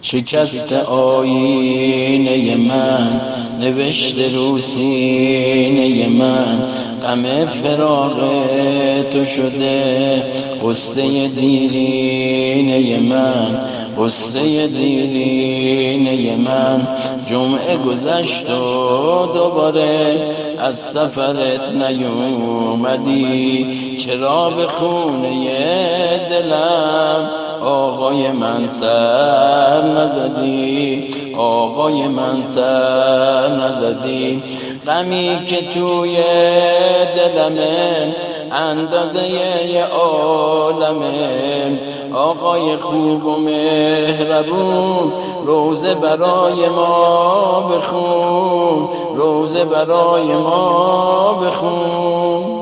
شکست آیینه من، نوشته رو سینه من، غم فراق تو شده قصه دیرینه من، قصه دیرینه من. جمعه گذشت و دوباره از سفرت نیومدی، چرا به خونه دلم آقای من سر نزدی، آقای من سر نزدی؟ غمی که توی دلمه اندازه عالمه، آقای خوب و مهربون روزه برای ما بخون، روزه برای ما بخون.